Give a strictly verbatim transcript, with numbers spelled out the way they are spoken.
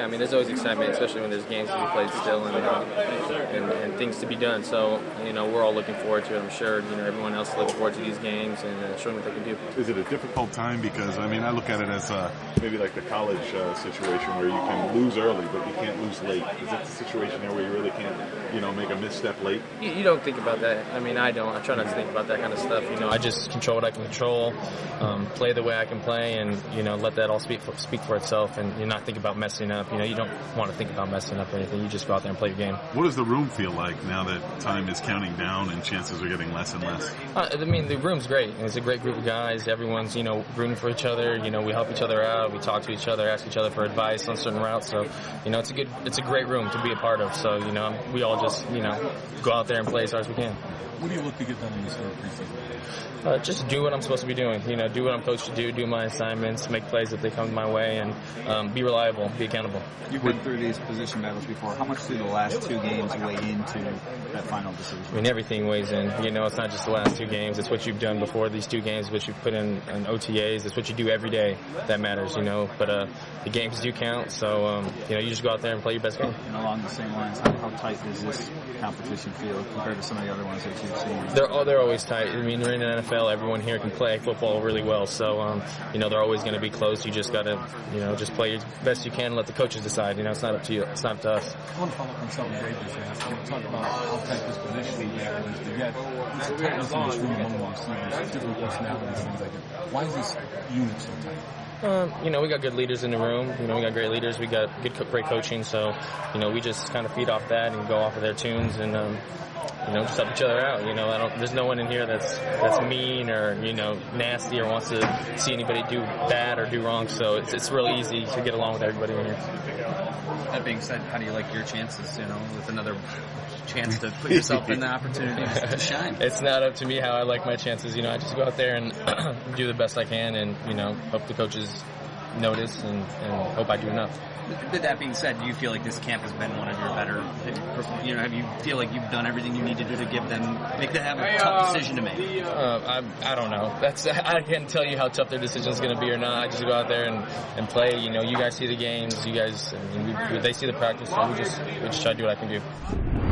mean, there's always excitement, especially when there's games to be played still and, uh, and and things to be done. So, you know, we're all looking forward to it. I'm sure, you know, everyone else is looking forward to these games and uh, showing what they can do. Is it a difficult time? Because, I mean, I look at it as uh, maybe like the college uh, situation where you can lose early, but you can't lose late. Is that the situation there where you really can't, you know, make a misstep late? You, you don't think about that. I mean, I don't. I try not to think about that kind of stuff. You know, I just control what I can control, um, play the way I can play, and, you know, let that all speak for, speak for itself, and you not think about messing up. You know, you don't want to think about messing up or anything. You just go out there and play your game. What does the room feel like now that time is counting down and chances are getting less and less? Uh, I mean, the room's great. It's a great group of guys. Everyone's, you know, rooting for each other. You know, we help each other out. We talk to each other, ask each other for advice on certain routes. So, you know, it's a good, it's a great room to be a part of. So, you know, we all just, you know, go out there and play as hard as we can. What do you look to get done in this third preseason? Uh, just do what I'm supposed to be doing. You know, do what I'm coached to do, do my assignments, make plays if they come my way, and um, be reliable, be accountable. You've been through these position battles before. How much do the last two games weigh into that final decision? I mean, everything weighs in. You know, it's not just the last two games. It's what you've done before these two games, what you've put in, in O T As. It's what you do every day that matters, you know. But uh, the games do count, so, um, you know, you just go out there and play your best game. And along the same lines, how, how tight does this competition feel compared to some of the other ones that you've seen? They're, oh, they're always tight. I mean, we're in the N F L. Everyone here can play football really well. So, um, you know, they're always going to be close. You just got to, you know, just play your best you can and let the coaches decide. You know, it's not up to you. It's not up to us. I want to follow up on something Dave just asked. I want to talk about how tight this position battle is to get. It's a tightness in this room among the receivers, different personalities, things like that. Why is this unit so tight? Um, you know, we got good leaders in the room. You know, we got great leaders. We got good, great coaching. So, you know, we just kind of feed off that and go off of their tunes and, um, you know, just help each other out. You know, I don't. There's no one in here that's that's mean or, you know, nasty or wants to see anybody do bad or do wrong. So it's it's really easy to get along with everybody in here. That being said, how do you like your chances? You know, with another chance to put yourself in the opportunity to shine. It's not up to me how I like my chances. You know, I just go out there and do the best I can, and, you know, hope the coaches notice and, and hope I do enough. With that being said, do you feel like this camp has been one of your better, you know, have you feel like you've done everything you need to do to give them, make them have a tough decision to make? Uh, I, I don't know. That's I can't tell you how tough their decision is going to be or not. I just go out there and, and play. You know, you guys see the games. You guys, I mean, we, they see the practice, so we just, we just try to do what I can do.